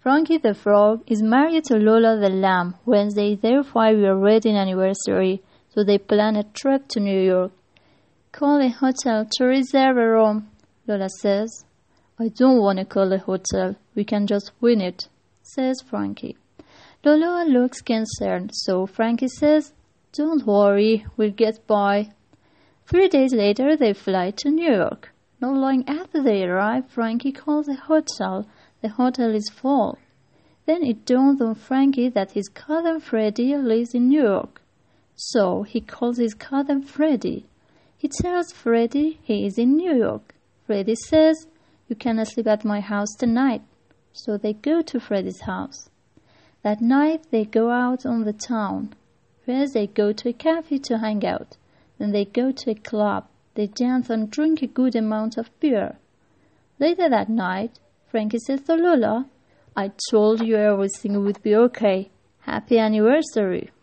Frankie the Frog is married to Lola the Lamb. Wednesday is their 5-year wedding anniversary, so they plan a trip to New York. Call a hotel to reserve a room, Lola says. I don't want to call a hotel. We can just win it, says Frankie. Lola looks concerned, so Frankie says, Don't worry, we'll get by. 3 days later, they fly to New York. Not long after they arrive, Frankie calls a hotel. The hotel is full. Then it dawns on Frankie that his cousin Freddie lives in New York. So he calls his cousin Freddie. He tells Freddie he is in New York. Freddie says, You cannot sleep at my house tonight. So they go to Freddie's house. That night they go out on the town. First they go to a cafe to hang out. Then they go to a club. They dance and drink a good amount of beer. Later that night, Frankie says to Lola, I told you everything would be okay. Happy anniversary.